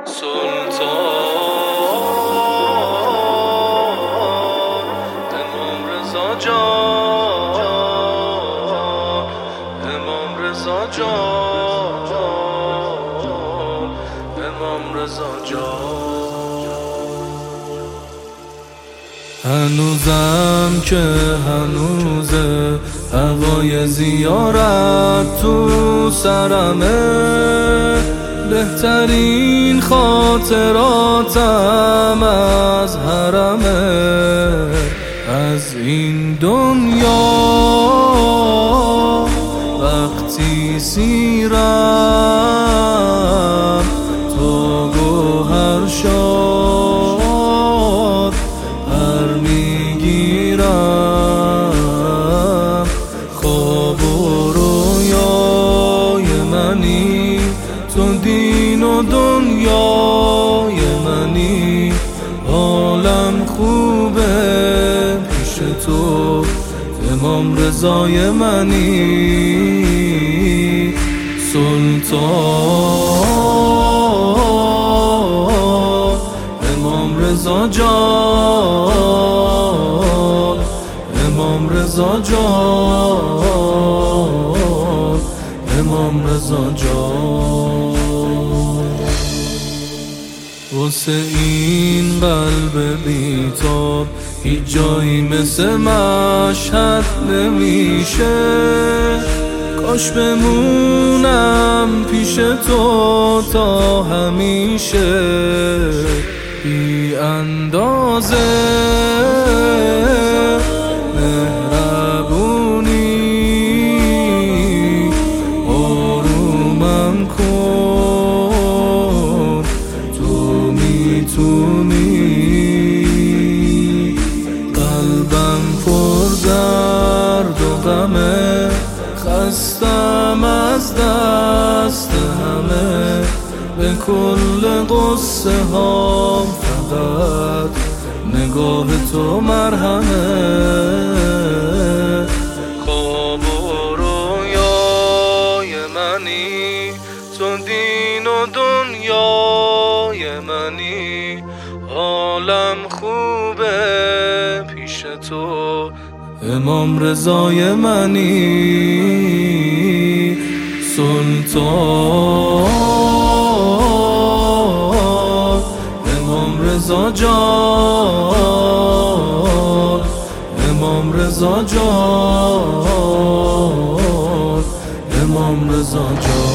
سلطان امام رضا جان، امام رضا جان، امام رضا جان. هنوزم که هنوزه هوای زیارت تو سرمه، بهترین خاطراتم از حرمه. از این دنیا وقتی سیرم تا گوهر شد هر میگیرم. خواب و رویای منی، تو دین و دنیای منی. حالم خوبه پیش تو، امام رضای منی. سلطان امام رضا جان، امام رضا جان، امام رضا جان. واسه این قلب بیتاب هیچ جایی مثل مشهد نمیشه. کاش بمونم پیش تو تا همیشه. بی اندازه مهربونی، آرومم کن، تو میتونی. قلبم پر درد و غمه، خستم از دست همه. به کل قصه هام فقط نگاه تو مرهمه. خواب و رویای منی، تو دین و دنیای منی. حالم خوبه پیش تو، امام رضای منی. سلطان امام رضا جان، امام رضا جان، امام رضا جان.